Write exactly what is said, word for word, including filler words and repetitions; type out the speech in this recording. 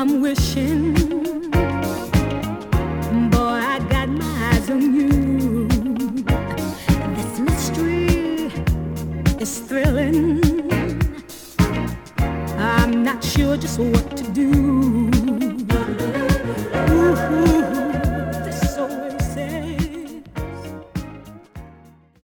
I'm wishing, boy, I got my eyes on you. This mystery is thrilling. I'm not sure just what to do.